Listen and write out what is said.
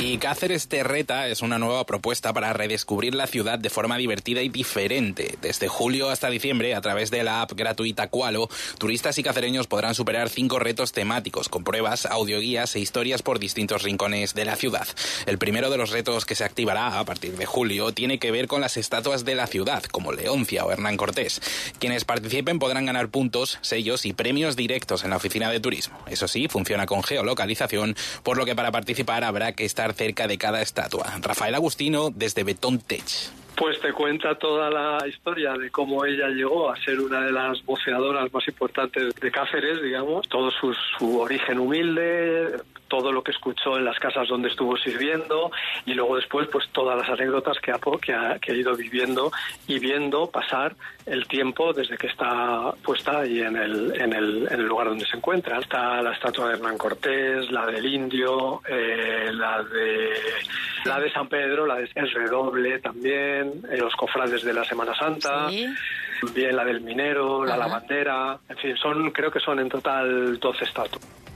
Y Cáceres te reta es una nueva propuesta para redescubrir la ciudad de forma divertida y diferente. Desde julio hasta diciembre, a través de la app gratuita Kualo, turistas y cacereños podrán superar 5 retos temáticos con pruebas, audioguías e historias por distintos rincones de la ciudad. El primero de los retos que se activará a partir de julio tiene que ver con las estatuas de la ciudad, como Leoncia o Hernán Cortés. Quienes participen podrán ganar puntos, sellos y premios directos en la oficina de turismo. Eso sí, funciona con geolocalización, por lo que para participar habrá que estar cerca de cada estatua. Rafael Agustino, desde Betón Tech. Pues te cuenta toda la historia de cómo ella llegó a ser una de las voceadoras más importantes de Cáceres, digamos, todo su origen humilde, todo lo que escuchó en las casas donde estuvo sirviendo, y luego después pues todas las anécdotas que ha ido viviendo y viendo pasar el tiempo desde que está puesta ahí en el lugar donde se encuentra. Está la estatua de Hernán Cortés, la del Indio, la de San Pedro, la de El Redoble también, los cofrades de la Semana Santa, ¿sí? Bien la del Minero, la lavandera, en fin, creo que son en total 12 estatuas.